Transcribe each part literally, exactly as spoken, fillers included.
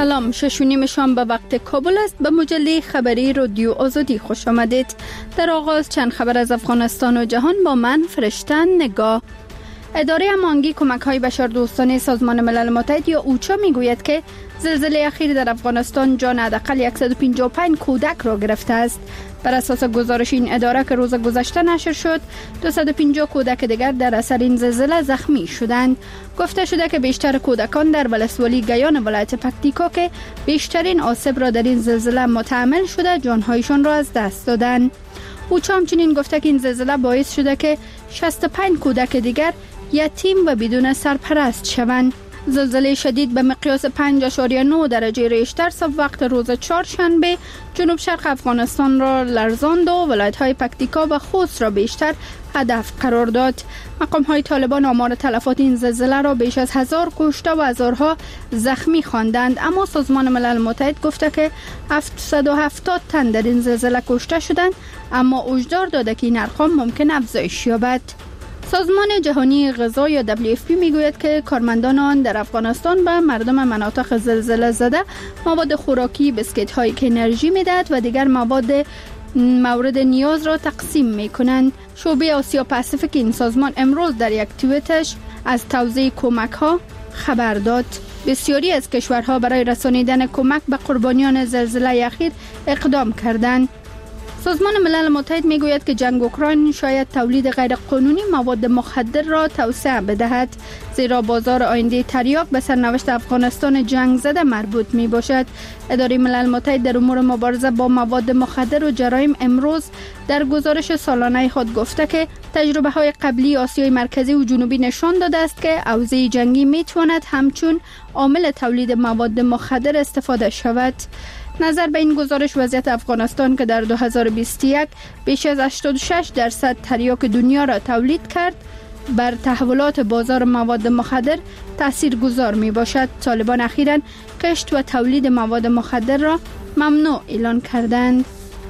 سلام، شش و نیم شام به وقت کابل است. به مجله خبری رادیو آزادی خوش آمدید. در آغاز چند خبر از افغانستان و جهان با من فرشته نگاه. اداره امانگی کمک‌های بشردوستانه سازمان ملل متحد یا اوچا میگوید که زلزله اخیر در افغانستان جان حداقل صد و پنجاه و پنج کودک را گرفته است. بر اساس گزارش این اداره که روز گذشته نشر شد، دویست و پنجاه کودک دیگر در اثر این زلزله زخمی شدند. گفته شده که بیشتر کودکان در ولسوالی گیان ولایت پکتیکا که بیشترین آسیب را در این زلزله متحمل شده، جانهایشان را از دست دادند. اوچا همچنین گفته که این زلزله باعث شده که شصت و پنج کودک دیگر یتیم و بدون سرپرست شوند. زلزله شدید به مقیاس پنج اشاریه نه درجه ریشتر صبح وقت روز چهارشنبه جنوب شرق افغانستان را لرزاند و ولایت‌های پکتیکا و خوست را بیشتر هدف قرار داد. مقام‌های طالبان آمار تلفات این زلزله را بیش از هزار کشته و هزارها زخمی خواندند، اما سازمان ملل متحد گفته که هفتصد و هفتاد تن در این زلزله کشته شدند، اما هشدار داده که این ارقام ممکن افزایش یابد. سازمان جهانی غذا یا دبلیو اف پی میگوید که کارمندان آن در افغانستان به مردم مناطق زلزله زده مواد خوراکی، بسکیت هایی که انرژی میدهد و دیگر مواد مورد نیاز را تقسیم میکنند. شعبه آسیا پاسیفیک این سازمان امروز در یک توییتش از توزیع کمک ها خبر داد. بسیاری از کشورها برای رسانیدن کمک به قربانیان زلزله اخیر اقدام کردند. سازمان ملل متحد میگوید که جنگ اوکراین شاید تولید غیرقانونی مواد مخدر را توسعه بدهد، زیرا بازار آینده تریاک به سرنوشت افغانستان جنگ زده مربوط می باشد. اداره ملل متحد در امور مبارزه با مواد مخدر و جرایم امروز در گزارش سالانه خود گفته که تجربه های قبلی آسیای مرکزی و جنوبی نشان داده است که اوضاع جنگی می تواند همچون عامل تولید مواد مخدر استفاده شود. نظر به این گزارش وضعیت افغانستان که در دو هزار و بیست و یک بیش از هشتاد و شش درصد تریاک دنیا را تولید کرد، بر تحولات بازار مواد مخدر تاثیرگذار می باشد. طالبان اخیراً کشت و تولید مواد مخدر را ممنوع اعلان کردند.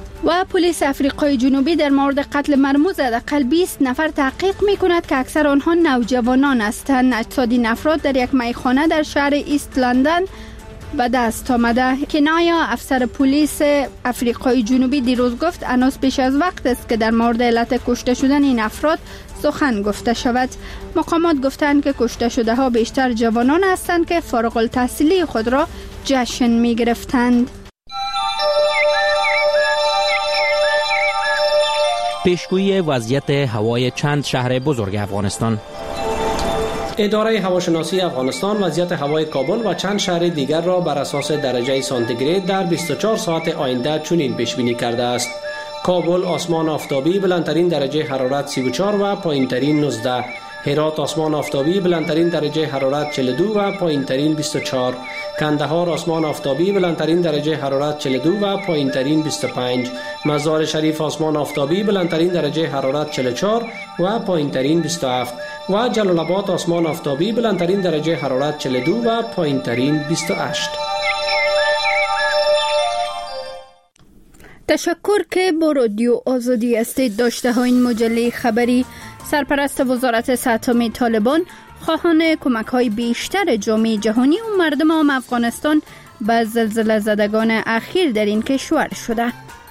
و پلیس آفریقای جنوبی در مورد قتل مرموز حداقل بیست نفر تحقیق می کند که اکثر آنها نوجوانان هستند. اجساد این افراد در یک میخانه در شهر ایست لندن به دست آمده. کنایا افسر پلیس آفریقای جنوبی دیروز گفت هنوز پیش از وقت است که در مورد علت کشته شدن این افراد سخن گفته شود. مقامات گفتند که کشته شده ها بیشتر جوانان هستند که فارغ التحصیلی خود را جشن می گرفتند. پیشگویی وضعیت هوای چند شهر بزرگ افغانستان. اداره هواشناسی افغانستان وضعیت هوای کابل و چند شهر دیگر را بر اساس درجه سانتیگراد در بیست و چهار ساعت آینده چنین پیش بینی کرده است: کابل آسمان آفتابی، بلندترین درجه حرارت سی و چهار و پایینترین نوزده. هرات آسمان آفتابی، بلندترین درجه حرارت چهل و دو و پایینترین بیست و چهار. کندهار آسمان آفتابی، بلندترین درجه حرارت چهل و دو و پایینترین بیست و پنج. مزار شریف آسمان آفتابی، بلندترین درجه حرارت چهل و چهار و پایینترین بیست و هفت. و جلال آباد آسمان آفتابی، بلندترین درجه حرارت چهل و دو و پایینترین بیست و هشت. تشکر که با رادیو آزادی هستید. داشته ها این مجله خبری. سرپرست وزارت ستام طالبان خواهان کمک های بیشتر جامعه جهانی و مردم عام افغانستان به زلزله زدگان اخیر در این کشور شده.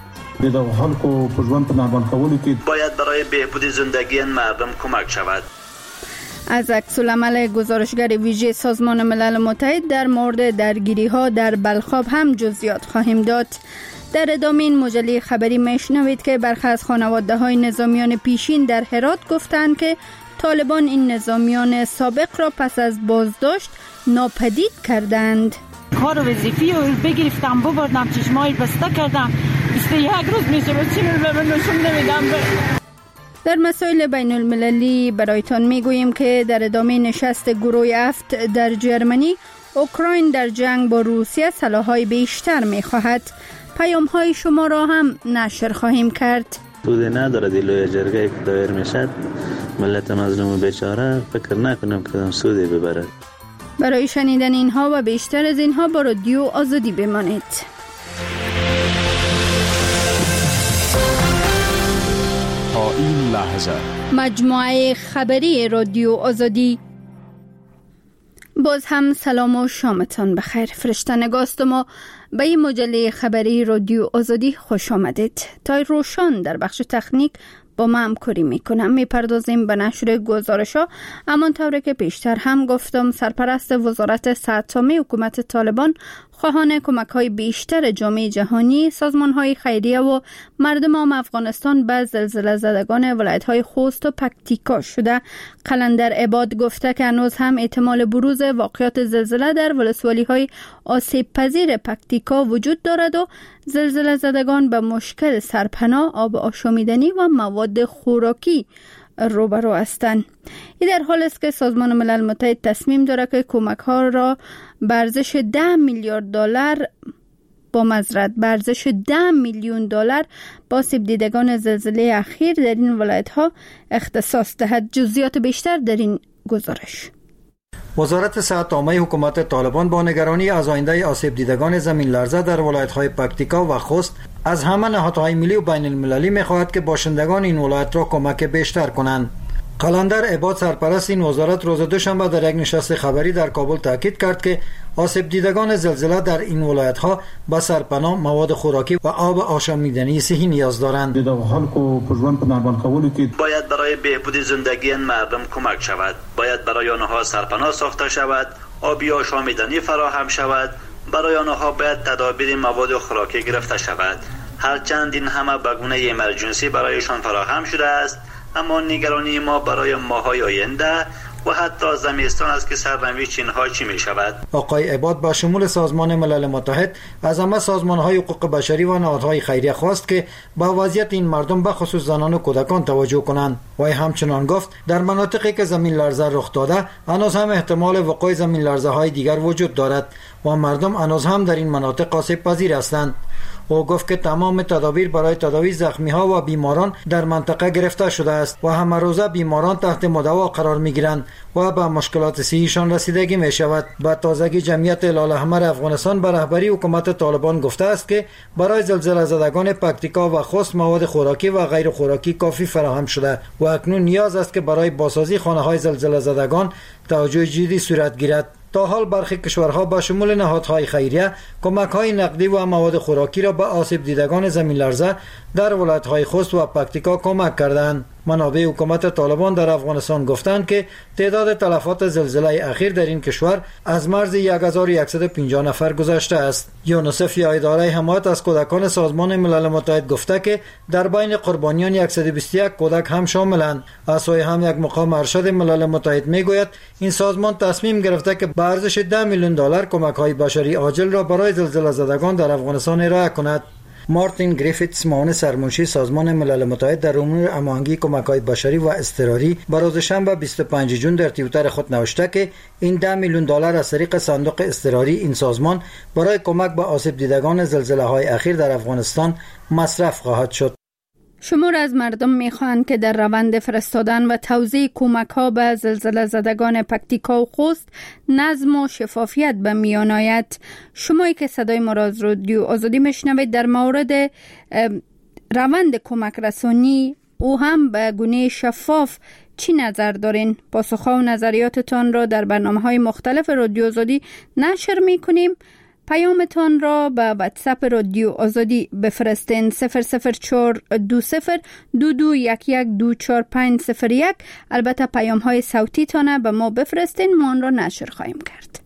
باید برای بهبود زندگی مردم کمک شود. از عکس‌العمل گزارشگر ویژه سازمان ملل متحد در مورد درگیری ها در بلخاب هم جزئیات خواهیم داد. در ادامه این مجله خبری میشنوید که برخی از خانواده های نظامیان پیشین در هرات گفتند که طالبان این نظامیان سابق را پس از بازداشت ناپدید کردند. کار وظیفی رو بگرفتم، ببردم، چشمای بسته کردم، بیست و یک روز میشه و چی رو نشون نمیدم. در مسائل بین المللی برایتان میگوییم که در ادامه نشست گروه هفت در جرمنی، اوکراین در جنگ با روسیه سلاح‌های بیشتر میخواهد. پیام های شما را هم نشر خواهیم کرد. سودی نداره دیلوی جرگه که دایر میشد، ملت مظلوم و بیچاره فکر نکنم که سودی ببرد. برای شنیدن اینها و بیشتر از اینها با رادیو آزادی بمانید. تا این لحظه مجموعه خبری رادیو آزادی. باز هم سلام و شامتان بخیر. فرشته نگاست ما به این مجله خبری رادیو آزادی خوش آمدید. تا روشان در بخش تکنیک با ما همکاری میکنم. میپردازیم به نشر گزارش ها. اما طوری که پیشتر هم گفتم، سرپرست وزارت صحت عامه حکومت طالبان خواهان کمک های بیشتر جامعه جهانی، سازمان های خیریه و مردم عام افغانستان به زلزله زدگان ولایت های خوست و پکتیکا شده. قلندر عباد گفته که هنوز هم احتمال بروز واقعات زلزله در ولسوالی های آسیب پذیر پکتیکا وجود دارد و زلزله زدگان به مشکل سرپناه، آب آشامیدنی و مواد خوراکی روبرو هستند. این در حال است که سازمان ملل متحد تصمیم دارد که کمک ها را به ارزش ده میلیارد دلار با معذرت به ارزش ده میلیون دلار با آسیب دیدگان زلزله اخیر در این ولایت ها اختصاص دهد. جزئیات بیشتر در این گزارش. وزارت صحت عامه حکومت طالبان با نگرانی از آینده آسیب دیدگان زمین لرزه در ولایت‌های پکتیکا و خوست از همه نهادهای ملی و بین المللی می‌خواهد که باشندگان این ولایت را کمک بیشتر کنند. قلندر عباد سرپرست این وزارت روز دوشنبه در یک نشست خبری در کابل تاکید کرد که آسیب دیدگان زلزله در این ولایت‌ها به سرپناه، مواد خوراکی و آب آشامیدنی صحی نیاز دارند. باید برای بهبود زندگی مردم کمک شود. باید برای آنها سرپناه ساخته شود، آبی آشامیدنی فراهم شود. برای آنها باید تدابیر مواد خوراکی گرفته شود. هرچند این همه به گونه امرجنسی برایشان فراهم شده است، اما نگرانی ما برای ماهای آینده و حتی زمستان است که سرنوشت اینها چی می شود. آقای عباد با شمول سازمان ملل متحد از همه سازمان‌های حقوق بشری و نهادهای خیریه خواست که با وضعیت این مردم به خصوص زنان و کودکان توجه کنند. و همچنان گفت در مناطقی که زمین لرزه رخ داده هنوز هم احتمال وقوع زمین لرزه های دیگر وجود دارد و مردم هنوز هم در این مناطق آسیب پذیر هستند. او گفت که تمام تدابیر برای تداوی زخمی ها و بیماران در منطقه گرفته شده است و همه روزه بیماران تحت مداوا قرار می گیرند و به مشکلات صحیشان رسیدگی می شود. با تازگی جمعیت هلال احمر افغانستان به رهبری حکومت طالبان گفته است که برای زلزله زدگان پکتیکا و خوست مواد خوراکی و غیر خوراکی کافی فراهم شده و اکنون نیاز است که برای بازسازی خانه های زلزله زدگان توجه جدی صورت گیرد. تا حال برخی کشورها با شمول نهادهای خیریه کمک‌های نقدی و مواد خوراکی را به آسیب دیدگان زمین لرزه در ولایت‌های خوست و پکتیکا کمک کردند. منابع حکومت طالبان در افغانستان گفتند که تعداد تلفات زلزله اخیر در این کشور از مرز یک هزار و صد و پنجاه نفر گذشته است. یونیسف یا اداره حمایت از کودکان سازمان ملل متحد گفته که در بین قربانیان صد و بیست و یک کودک هم شاملند. از سوی هم یک مقام ارشد ملل متحد میگوید این سازمان تصمیم گرفته که به ارزش ده میلیون دلار کمک‌های بشری عاجل را برای زلزله زدگان در افغانستان ارائه کند. مارتین گریفیتس معاون سرمنشی سازمان ملل متحد در امور هماهنگی کمک‌های بشری و اضطراری به روز شنبه بیست و پنجم ژوئن در توییتر خود نوشته که این ده میلیون دلار از طریق صندوق اضطراری این سازمان برای کمک به آسیب دیدگان زلزله‌های اخیر در افغانستان مصرف خواهد شد. شمار از مردم میخواهند که در روند فرستادن و توزیع کمک ها به زلزله زدگان پکتیکا و خوست نظم و شفافیت به میان آید. شمایی که صدای ما را از رادیو آزادی میشنوید در مورد روند کمک رسانی او هم به گونه شفاف چی نظر دارین؟ پاسخها و نظریاتتان را در برنامه‌های مختلف رادیو آزادی نشر میکنیم. پیامتان را به واتساپ رادیو آزادی بفرستین صفر صفر چهار دو صفر دو دو یک یک دو چهار پنج صفر یک. البته پیام های صوتی تانه به ما بفرستین، ما آن را نشر خواهیم کرد.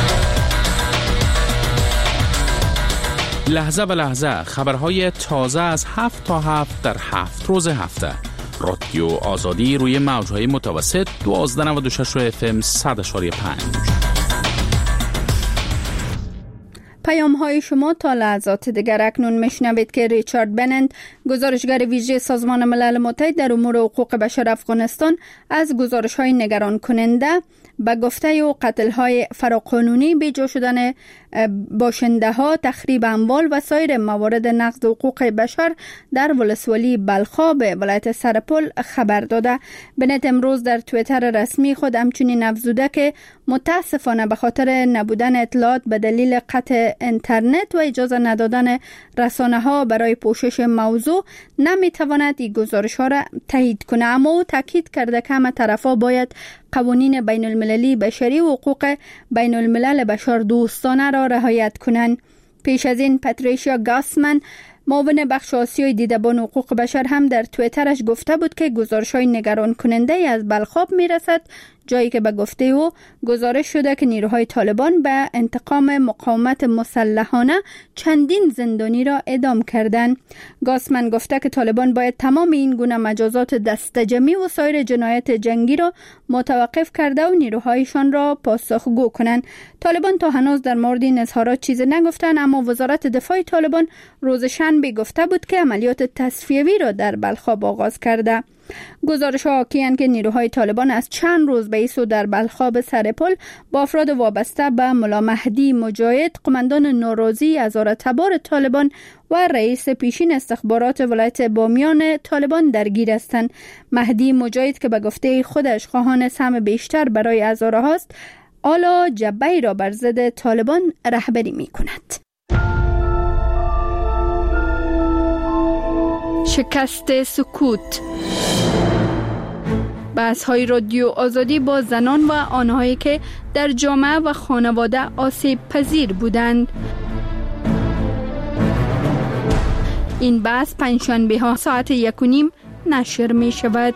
لحظه به لحظه خبرهای تازه از هفت تا هفت در هفت روز هفته. رادیو آزادی روی موجهای متوسط دوازده نود و شش اف ام صد و پنج. پیام های شما تا لحظات دیگر. اکنون میشنوید که ریچارد بنند، گزارشگر ویژه سازمان ملل متحد در امور حقوق بشر افغانستان، از گزارش های نگران کننده به گفته و قتل های فراقانونی، بیجا شدن باشنده ها، تخریب اموال و سایر موارد نقض حقوق بشر در ولسوالی بلخاب ولایت سرپل خبر داده. بنت امروز در توییتر رسمی خود همچنین افزوده که متاسفانه به خاطر نبودن اطلاعات به دلیل قطع اینترنت و اجازه ندادن رسانه‌ها برای پوشش موضوع نمی‌تواند این گزارش‌ها را تایید کنه، اما او تاکید کرده که همه طرف‌ها باید قوانین بین المللی بشری و حقوق بین الملل بشر دوستانه را رعایت کنند. پیش از این پاتریشیا گاسمن، معاون بخش آسیای دیدبان حقوق بشر، هم در توییترش گفته بود که گزارش‌های نگران کننده از بلخاب میرسد، جایی که به گفته او گزارش شده که نیروهای طالبان به انتقام مقاومت مسلحانه چندین زندانی را اعدام کردند. گاسمن گفته که طالبان باید تمام این گونه مجازات دستجمعی و سایر جنایت جنگی را متوقف کرده و نیروهایشان را پاسخگو کنند. طالبان تا هنوز در مورد این اظهارات چیزی نگفتند، اما وزارت دفاع طالبان روز شنبه گفته بود که عملیات تصفیوی را در بلخاب آغاز کرده. گزارش ها حاکی‌اند که نیروهای طالبان از چند روز به ایسو در بلخاب سرپل با افراد وابسته به ملا مهدی مجاهد، قماندان نوروزی هزارتبار طالبان و رئیس پیشین استخبارات ولایت بامیان طالبان درگیر هستند. مهدی مجاهد که به گفته خودش خواهان سهم بیشتر برای هزاره هاست، حالا جبهه‌ای را بر ضد طالبان رهبری می کند. شکست سکوت. بحث های رادیو آزادی با زنان و آنهایی که در جامعه و خانواده آسیب پذیر بودند. این بحث پنجشنبه ها ساعت یک و نیم نشر می شود.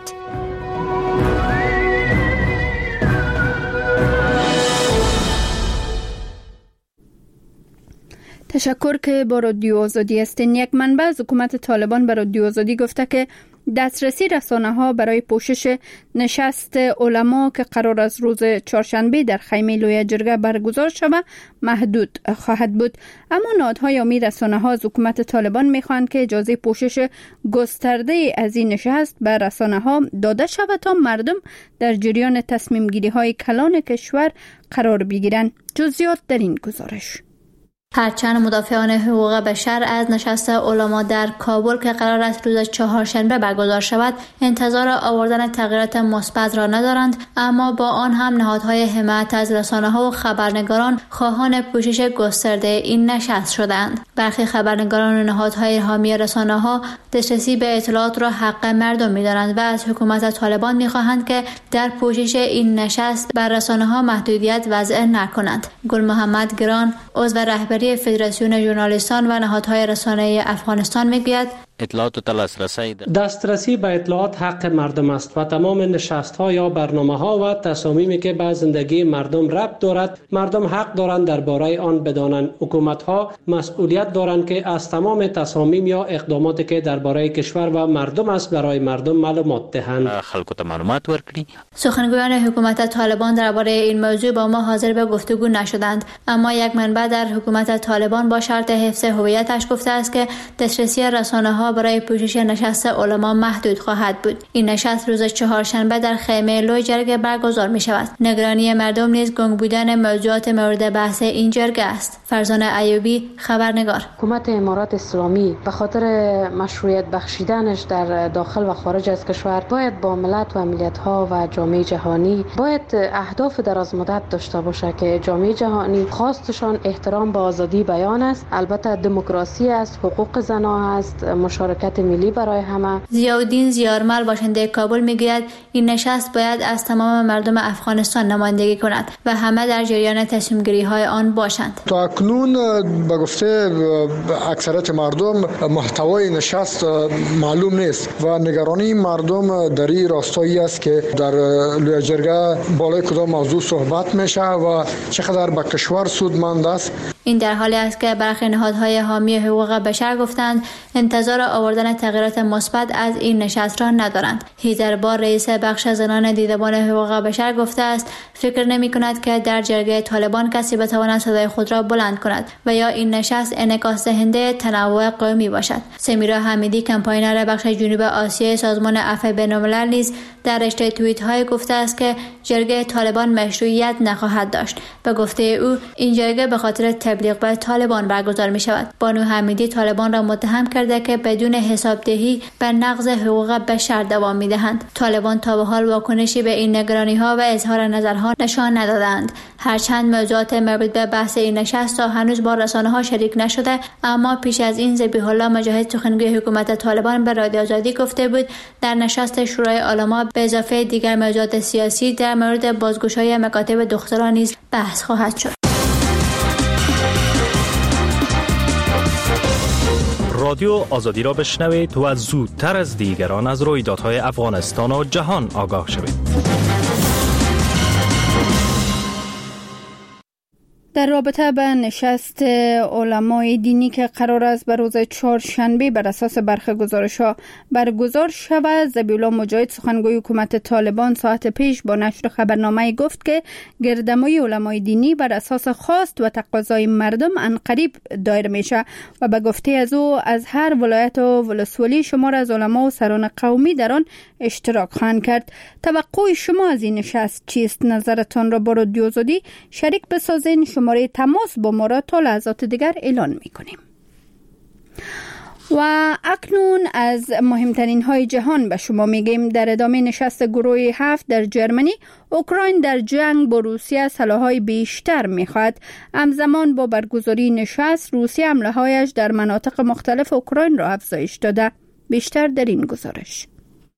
تشکر که با رادیو آزادی هستین. یک منبع از حکومت طالبان به رادیو آزادی گفته که دسترسی رسانه ها برای پوشش نشست علما که قرار است روز چهارشنبه در خیمه لوی جرگه برگزار شود محدود خواهد بود. اما نهادهای عمومی رسانه ها از حکومت طالبان میخواهند که اجازه پوشش گسترده از این نشست به رسانه ها داده شود تا مردم در جریان تصمیم گیری های کلان کشور قرار بگیرند. جزئیات در این گزارش. هرچند مدافعان حقوق بشر از نشست علما در کابل که قرار است روز چهارشنبه برگزار شود انتظار آوردن تغییرات مثبت را ندارند، اما با آن هم نهادهای حمایت از رسانه‌ها و خبرنگاران خواهان پوشش گسترده این نشست شدند. برخی خبرنگاران و نهادهای حامی رسانه‌ها دسترسی به اطلاعات را حق مردم می‌دانند و از حکومت طالبان می‌خواهند که در پوشش این نشست بر رسانه‌ها محدودیت وضع نکنند. گل محمد گران، عضو رهبری فدراسیون ژورنالیستان و نهادهای رسانه‌ای افغانستان میگوید اطلاعات و دسترسی دسترسی به اطلاعات حق مردم است و تمام نشست‌ها یا برنامه‌ها و تصامیمی که به زندگی مردم ربط دارد مردم حق دارند درباره آن بدانند. حکومت‌ها مسئولیت دارند که از تمام تصامیم یا اقداماتی که درباره کشور و مردم است برای مردم معلومات دهند. خلکو ته معلومات ورکړي. سخنگویان حکومت طالبان درباره این موضوع با ما حاضر به گفتگو نشدند، اما یک منبع در حکومت طالبان با شرط حفظ هویتش گفته است که دسترسی رسانه‌ها برای پوشش نشست علما محدود خواهد بود. این نشست روز چهارشنبه در خیمه لوی جرگه برگزار می شود. نگرانی مردم نیز گنگ بودن موضوعات مورد بحث این جرگه است. فرزانه ایوبی، خبرنگار. حکومت امارات اسلامی به خاطر مشروعیت بخشیدنش در داخل و خارج از کشور باید با ملت و ملیت‌ها و جامعه جهانی باید اهداف دراز مدت داشته باشه که جامعه جهانی خواستشان احترام به آزادی بیان است، البته دموکراسی است، حقوق زنان است، مشارکت ملی برای همه. ضیاءالدین ضیاءالمل باشنده کابل میگوید این نشست باید از تمام مردم افغانستان نمایندگی کند و همه در جریان تصمیم گیری های آن باشند. تا اکنون به گفته اکثریت مردم محتوای نشست معلوم نیست و نگرانی مردم در این راستایی است که در لوی جرگه بالای کدام موضوع صحبت میشه و چقدر به کشور سودمند است. این در حالی است که برخی نهادهای حامی حقوق بشر گفتند انتظار آوردن تغییرات مثبت از این نشست را ندارند. هیدر بار، رئیس بخش زنان دیدبان حقوق بشر، گفته است فکر نمی کند که در جرگه طالبان کسی بتواند صدای خود را بلند کند و یا این نشست انعکاس دهنده تنوع قومی باشد. سمیرا حمیدی، کمپاینر بخش جنوب آسیای سازمان عفو بین‌الملل، نیز در رشته توییت های گفته است که جرگه طالبان مشروعیت نخواهد داشت. به گفته او این جرگه به خاطر تبلیغ به طالبان برگزار می شود. بانو حمیدی طالبان را متهم کرده که بدون حسابدهی به نقض حقوق بشر دوام می دهند. طالبان تا به حال واکنشی به این نگرانی ها و اظهار نظرها نشان ندادند. هرچند موضوعات مربوط به بحث این نشست تا هنوز با رسانه ها شریک نشده، اما پیش از این ذبیح الله مجاهد سخنگوی حکومت طالبان به رادیو آزادی گفته بود در نشست شورای علما به اضافه دیگر موضوعات سیاسی در مورد بازگشایی مکاتب دختران نیز بحث خواهد شد. رادیو آزادی را بشنوید و زودتر از دیگران از رویدادهای افغانستان و جهان آگاه شوید. در رابطه به نشست علمای دینی که قرار است به روز چهارشنبه بر اساس برخی گزارش‌ها برگزار شود، ذبیح الله مجاهد سخنگوی حکومت طالبان ساعت پیش با نشر خبرنامه گفت که گردمای علمای دینی بر اساس خواست و تقاضای مردم عنقریب دایر میشه و به گفته از او از هر ولایت و ولسوالی شمار از علما و سران قومی در آن اشتراک خواهند کرد. توقع شما از این نشست چیست؟ نظرتان را با رادیو آزادی شریک بسازین. شماره تماس با ما را تا لحظات دیگر اعلان می‌کنیم. و اکنون از مهمترین های جهان به شما میگیم. در ادامه نشست گروه هفت در جرمنی، اوکراین در جنگ با روسیه سلاح‌های بیشتر میخواهد. همزمان با برگزاری نشست، روسیه حمله‌هایش در مناطق مختلف اوکراین را افزایش داده. بیشتر در این گزارش.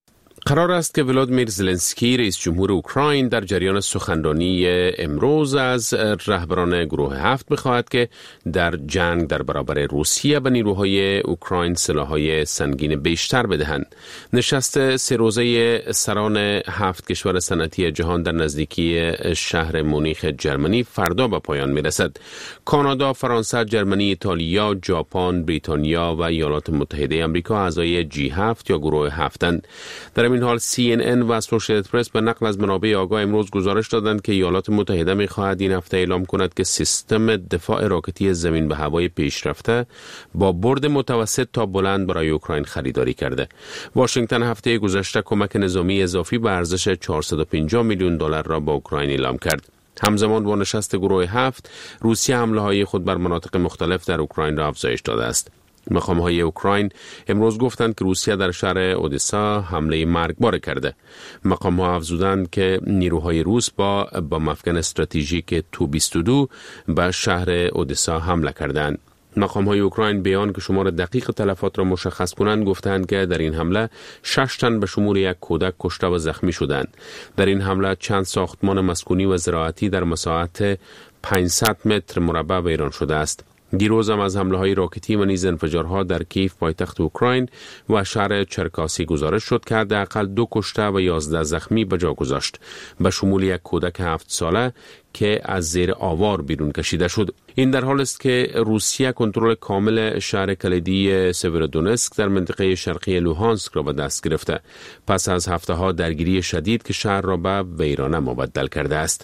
قرار است که ولادیمیر زلنسکی رئیس جمهور اوکراین در جریان سخنرانی امروز از رهبران گروه هفت بخواهد که در جنگ در برابر روسیه به نیروهای اوکراین سلاح‌های سنگین بیشتر بدهند. نشست سه روزه سران هفت کشور صنعتی جهان در نزدیکی شهر مونیخ جرمنی فردا به پایان می‌رسد. کانادا، فرانسه، جرمنی، ایتالیا، ژاپن، بریتانیا و ایالات متحده آمریکا اعضای جی هفت یا گروه هفتند. در این حال سی ان ان و اسوسییتد پرس به نقل از منابع آگاه امروز گزارش دادند که ایالات متحده می‌خواهد این هفته اعلام کند که سیستم دفاع راکتی زمین به هوای پیشرفته با برد متوسط تا بلند برای اوکراین خریداری کرده. واشنگتن هفته گذشته کمک نظامی اضافی به ارزش چهارصد و پنجاه میلیون دلار را با اوکراین اعلام کرد. همزمان با نشست گروه هفت، روسیه حمله‌های خود بر مناطق مختلف در اوکراین را افزایش داده است. مقام‌های اوکراین امروز گفتند که روسیه در شهر اودسا حمله مرگبار کرده. مقام‌ها افزودند که نیروهای روس با با مفکن استراتژیک تو بیست و دو به شهر اودسا حمله کردند. مقام‌های اوکراین بیان که شمار دقیق تلفات را مشخص کنند گفتند که در این حمله شش تن به شمول یک کودک کشته و زخمی شدند. در این حمله چند ساختمان مسکونی و زراعتی در مساحت پانصد متر مربع ویران شده است. دیروز هم از حمله‌های راکتی و نیز انفجارها در کیف پایتخت اوکراین و شهر چرکاسی گزارش شد که حداقل دو کشته و یازده زخمی به جا گذاشت، به شمول یک کودک هفت ساله که از زیر آوار بیرون کشیده شد. این در حال است که روسیه کنترل کامل شهر کلیدی سیورودونسک در منطقه شرقی لوهانسک را به دست گرفته، پس از هفته‌ها درگیری شدید که شهر را به ویرانه مبدل کرده است.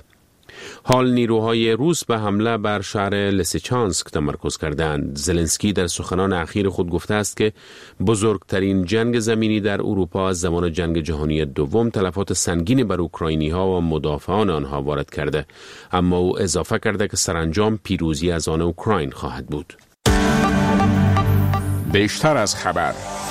حال نیروهای روس به حمله بر شهر لسیچانسک تمرکز کردند. زلنسکی در سخنان اخیر خود گفته است که بزرگترین جنگ زمینی در اروپا از زمان جنگ جهانی دوم تلفات سنگینی بر اوکراینی‌ها و مدافعان آنها وارد کرده، اما او اضافه کرده که سرانجام پیروزی از آن اوکراین خواهد بود. بیشتر از خبر.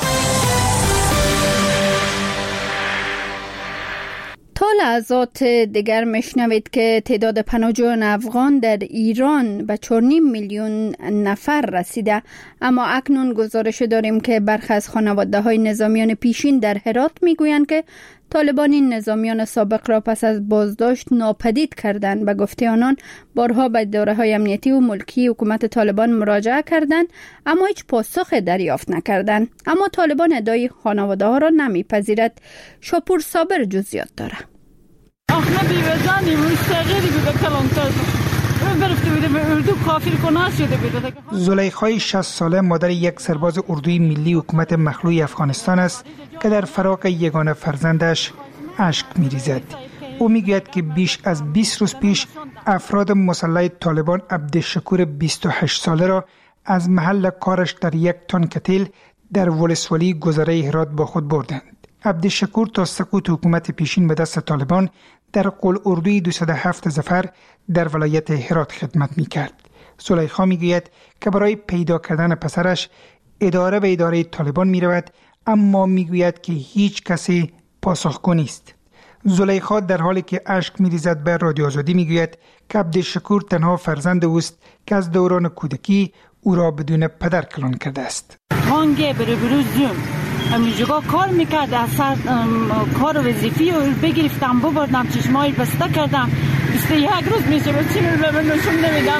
تا لحظات دیگر میشنوید که تعداد پناهجویان افغان در ایران به چهار و نیم میلیون نفر رسیده، اما اکنون گزارش داریم که برخی از خانواده های نظامیان پیشین در هرات میگویند که طالبان این نظامیان سابق را پس از بازداشت ناپدید کردند. به گفته آنان بارها به اداره‌های امنیتی و ملکی حکومت طالبان مراجعه کردند اما هیچ پاسخ دریافت نکردند. اما طالبان ادعای خانواده ها را نمیپذیرد. شاپور صابر جزئیات داره. آخه بیوزانی مستقری بوده کلانتر برفته بوده به اردو کافر کناس شده بوده. زلیخای شصت ساله مادر یک سرباز اردوی ملی حکومت مخلوع افغانستان است که در فراق یگانه فرزندش اشک می‌ریزد. او میگوید که بیش از بیست روز پیش افراد مسلح طالبان عبدالشکور بیست و هشت ساله را از محل کارش در یک تن کتیل در ولسوالی گذره هرات با خود بردند. عبدالشکور تا سقوط حکومت پیشین به دست طالبان در قل اردوی دویست و هفت ظفر در ولایت هرات خدمت می کرد. زلیخا می گوید که برای پیدا کردن پسرش اداره به اداره طالبان می رود، اما می گوید که هیچ کسی پاسخگو نیست. زلیخا در حالی که اشک می ریزد به رادیو آزادی می گوید که عبدالشکور تنها فرزند اوست که از دوران کودکی او را بدون پدر کلان کرده است. هانگه بره برو زوم همینجا کار میکرد، از سر کار وظیفی رو بگرفتم ببردم چشمای بسته کردم. بیست و یک روز میشه با چی رو به نشون نمیدم،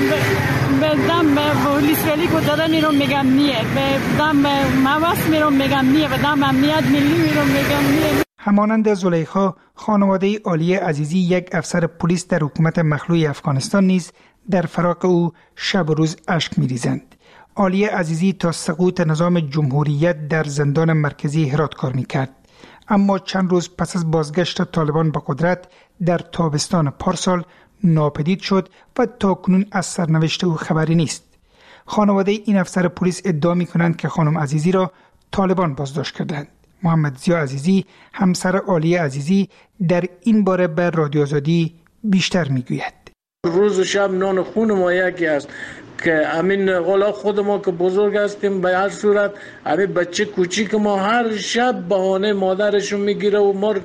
بدم به پلیس ولی گذاره میرم میگم نیه، بدم به موست میرم میگم نیه، بدم امنیت ملی میرم میگم نیه. همانند زلیخا، خانواده عالی عزیزی یک افسر پلیس در حکومت مخلوع افغانستان نیز در فراق او شب و روز اشک میریزند. عالی عزیزی تا سقوط نظام جمهوریت در زندان مرکزی هرات کار میکرد، اما چند روز پس از بازگشت طالبان به قدرت در تابستان پارسال ناپدید شد و تاکنون از سرنوشت او خبری نیست. خانواده این افسر پلیس ادعا میکنند که خانم عزیزی را طالبان بازداشت کردند. محمد ضیا عزیزی، همسر عالی عزیزی، در این باره به رادیو آزادی بیشتر میگوید. روز و شب نان خون ما یکی است که همین غلا خود ما که بزرگ هستیم، به هر صورت همین بچه کوچیک ما هر شب بهانه مادرشون میگیره و ما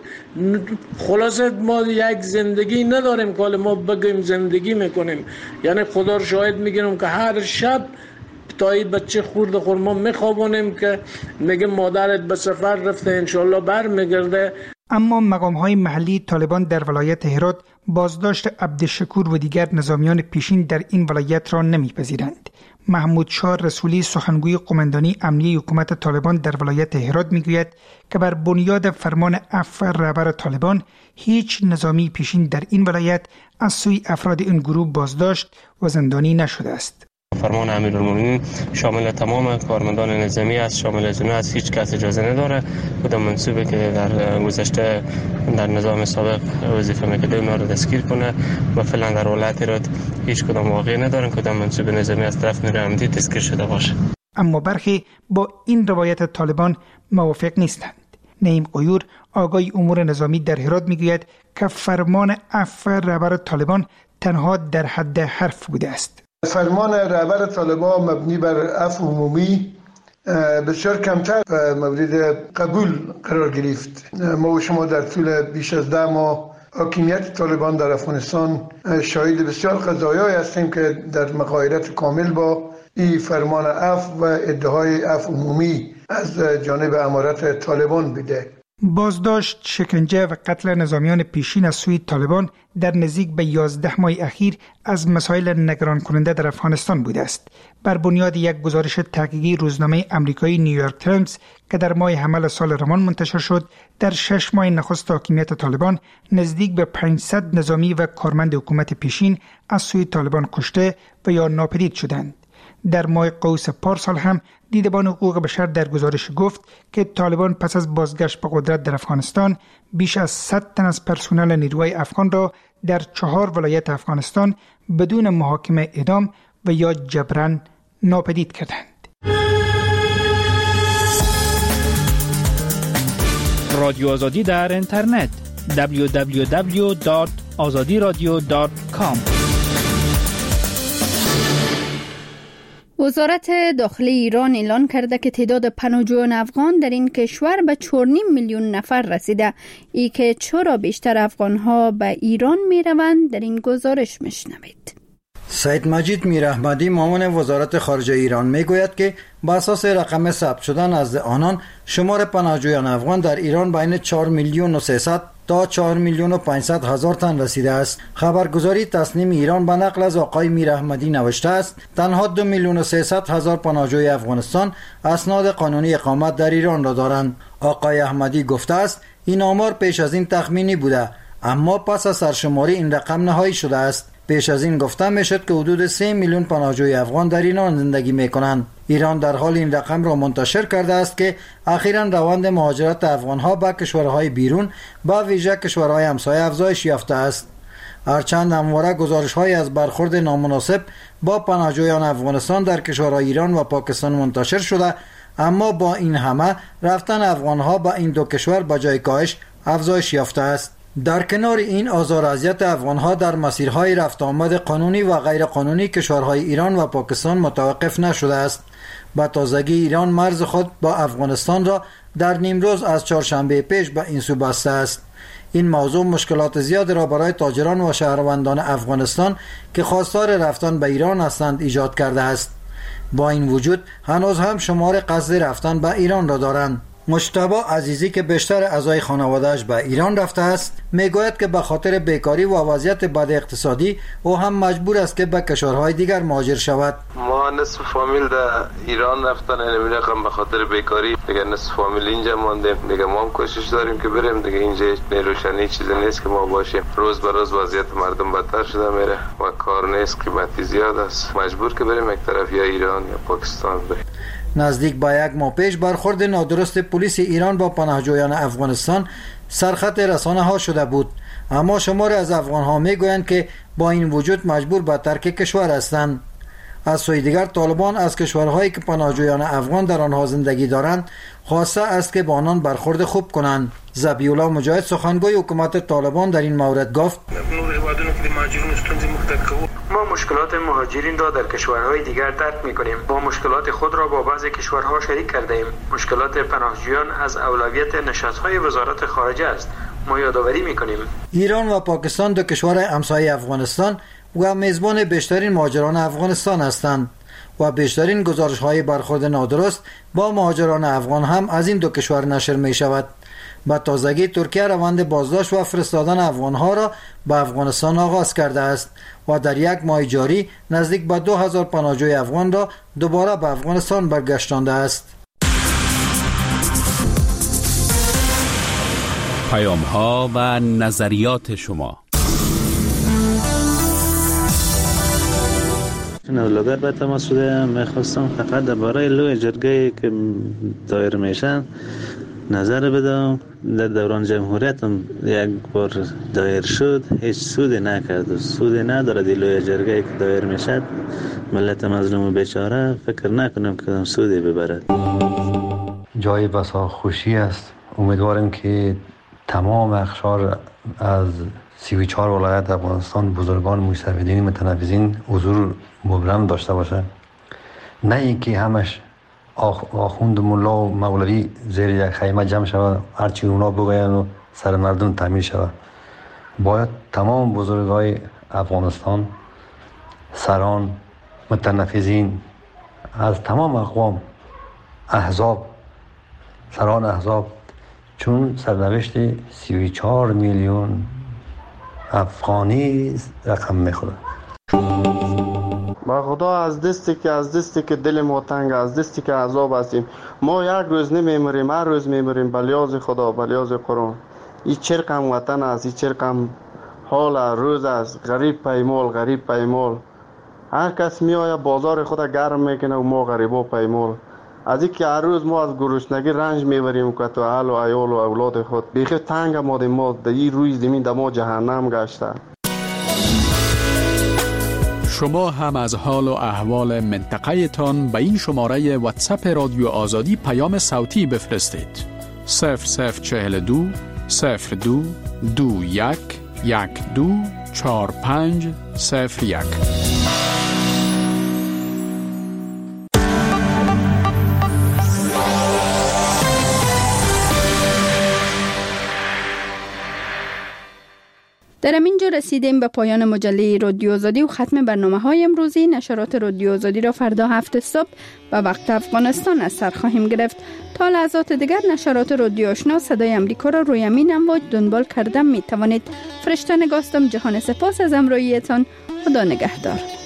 خلاصه ما یک زندگی نداریم که ما بگیم زندگی میکنیم. یعنی خدا رو شاهد میگیرم که هر شب تا این بچه خورد خورما میخوابونیم که میگه مادرت به سفر رفته انشالله بر میگرده. اما مقام‌های محلی طالبان در ولایت هرات بازداشت عبدالشکور و دیگر نظامیان پیشین در این ولایت را نمیپذیرند. محمود شاه رسولی، سخنگوی قماندانی امنیه حکومت طالبان در ولایت هرات میگوید که بر بنیاد فرمان عفو رهبر طالبان هیچ نظامی پیشین در این ولایت از سوی افراد این گروه بازداشت و زندانی نشده است. فرمان امیرالمومنین شامل تمام کارمندان نظامی است، شامل از اونها از هیچ کس اجازه نداره کدام منصوبه که در گذشته در نظام سابق وظیفه میکرده اونها رو دستگیر کنه و فعلا در ولایت هرات هیچ کدام واقعی ندارن کدام منصوب نظامی از طرف نیروی امنیتی دستگیر شده باشه. اما برخی با این روایت طالبان موافق نیستند. نعیم غیور، آقای امور نظامی در هرات میگوید که فرمان عفو رهبر طالبان تنها در حد حرف بوده است. فرمان رهبر طالبان مبنی بر عفو عمومی بسیار کمتر مورد قبول قرار گرفت. ما و شما در طول بیش از ده ماه حاکمیت طالبان در افغانستان شاهد بسیار قضایایی هستیم که در مغایرت کامل با این فرمان عفو و ادعای عفو عمومی از جانب امارت طالبان بوده. بازداشت، شکنجه و قتل نظامیان پیشین از سوی طالبان در نزدیک به یازده ماه اخیر از مسائل نگران کننده در افغانستان بوده است. بر بنیاد یک گزارش تحقیقی روزنامه آمریکایی نیویورک تایمز که در ماه حمل سال روان منتشر شد، در شش ماه نخست حاکمیت طالبان نزدیک به پانصد نظامی و کارمند حکومت پیشین از سوی طالبان کشته و یا ناپدید شدند. در ماه قوس پارسال هم دیدبان حقوق بشر در گزارش گفت که طالبان پس از بازگشت به قدرت در افغانستان بیش از صد تن از پرسنل نیروهای افغان را در چهار ولایت افغانستان بدون محاکمه اعدام و یا جبران ناپدید کردند. رادیو آزادی در اینترنت دبلیو دبلیو دبلیو دات آزادی رادیو دات کام. وزارت داخلی ایران اعلان کرده که تعداد پناهجویان افغان در این کشور به چهار و نیم میلیون نفر رسیده. ای که چرا بیشتر افغانها به ایران می روند در این گزارش میشنوید. سید مجید میر احمدی، معاون وزارت خارجه ایران، میگوید که بر اساس رقم ثبت شده نزد آنان شمار پناهجویان افغان در ایران بین چهار میلیون و سیصد تا چهار میلیون و پانصد هزار تن رسیده است. خبرگزاری تصنیم ایران به نقل از آقای میر احمدی نوشته است تنها دو میلیون و سیصد هزار پناهجوی افغانستان اسناد قانونی اقامت در ایران را دارند. آقای احمدی گفته است این آمار پیش از این تخمینی بوده، اما پس از سرشماری این رقم نهایی شده است. پیش از این گفته میشد که حدود سه میلیون پناهجوی افغان در ایران زندگی میکنند. ایران در حال این رقم را منتشر کرده است که اخیراً روند مهاجرت افغانها به کشورهای بیرون با ویژه کشورهای همسایه افزایش یافته است. هرچند همواره گزارش‌های از برخورد نامناسب با پناهجویان افغانستان در کشورهای ایران و پاکستان منتشر شده، اما با این همه رفتن افغانها به این دو کشور با جای کاهش افزایش یافته است. در کنار این آزار و اذیت افغانها در مسیرهای رفت آمد قانونی و غیر قانونی کشورهای ایران و پاکستان متوقف نشده است. با تازگی ایران مرز خود با افغانستان را در نیمروز از چهارشنبه پیش به این سو بسته است. این موضوع مشکلات زیاد را برای تاجران و شهروندان افغانستان که خواستار رفتن به ایران هستند ایجاد کرده است. با این وجود هنوز هم شمار قصد رفتن به ایران را دارند. مجتبی عزیزی که بیشتر اعضای خانواده‌اش به ایران رفته است میگوید که به خاطر بیکاری و وضعیت بد اقتصادی او هم مجبور است که به کشورهای دیگر مهاجر شود. ما نصف فامیل در ایران رفتن، یعنی رقم به خاطر بیکاری دیگه نصف فامیل اینجا ماندیم. دیگه ما هم کوشش داریم که بریم دیگه. اینجا نیروشنی چیزی نیست که ما باشیم. روز به روز وضعیت مردم بدتر شده میره و کار نیست، قیمتی زیاد است. مجبور که بریم یک طرف یا ایران یا پاکستان بریم. نزدیک به یک ماه پیش برخورد نادرست پلیس ایران با پناهجویان افغانستان سرخط رسانه ها شده بود، اما شماری از افغان ها می گویند که با این وجود مجبور به ترک کشور هستند. از سوی دیگر طالبان از کشورهایی که پناهجویان افغان در آنها زندگی دارند خواسته است که با آنان برخورد خوب کنند. ذبیح الله مجاهد سخنگوی حکومت طالبان در این مورد گفت: ما مشکلات مهاجرین را در کشورهای دیگر درک می‌کنیم. با مشکلات خود را با بعضی کشورها شریک کرده ایم. مشکلات پناهجویان از اولویت نشست‌های وزارت خارجه است. ما یادآوری می‌کنیم. ایران و پاکستان دو کشور همسایه افغانستان و میزبان بیشترین مهاجران افغانستان هستند و بیشترین گزارش‌های برخورد نادرست با مهاجران افغان هم از این دو کشور نشر می‌شود. با تازگی ترکیه روند بازداشت و فرستادن افغانها را به افغانستان آغاز کرده است و در یک ماه جاری نزدیک به دو هزار پناهجوی افغان را دوباره به افغانستان برگشتانده است. پیام ها و نظریات شما. نولگر به تماس شده، میخواستم فقط درباره لوی جرگه که دایر میشن نظر بدم. در دوران جمهوریت هم یک بار دایر شد، هیچ سودی نکرد، سودی نداره. دیلوی جرگه که دایر میشد ملت مظلوم و بیچاره فکر نکنم که سودی ببرد. جای بسا خوشی است. امیدوارم که تمام اقشار از سی و چهار ولایت افغانستان بزرگان مستفیدین متنفذین حضور مبرم داشته باشه، نه اینکه همش آخوند ملا و مولوی زیر یک خیمه جمع شود هرچی اونا بگوین و سر مردم تعمیر شود. باید تمام بزرگای افغانستان، سران، متنفذین از تمام اقوام، احزاب، سران احزاب، چون سرنوشت سی و چهار میلیون افغانی رقم میخوره. با خدا از دستی که از دستی که دل ما تنگ، از دستی که عذاب هستیم، ما یک روز نمیمریم، هر روز میمریم به لیاز خدا، به لیاز قرآن. این چرقم وطن است، این چرقم حال روز است. غریب پیمال، غریب پیمال. هر کس میآید بازار خود گرم میکنه و ما غریبا پیمال. از اینکه هر روز ما از گرسنگی رنج میبریم که تو اهل و عیال و اولاد خود بیخی تنگ ماده ما در این روی زمین در ما جهنم گشته. شما هم از حال و احوال منطقه تان به این شماره واتساپ رادیو آزادی پیام صوتی بفرستید. صفر صفر چهل دو صفر دو دو یک یک دو چهار پنج صفر یک. در همینجا رسیدیم به پایان مجله رادیو آزادی و ختم برنامه های امروزی. نشرات رادیو آزادی را فردا هفت صبح به وقت افغانستان از سر خواهیم گرفت. تا لحظات دیگر نشرات رادیو آشنا صدای امریکا را روی همین امواج دنبال کردن می توانید. فرشته نگاستم. جهان سپاس از همراهیتان. خدا نگهدار.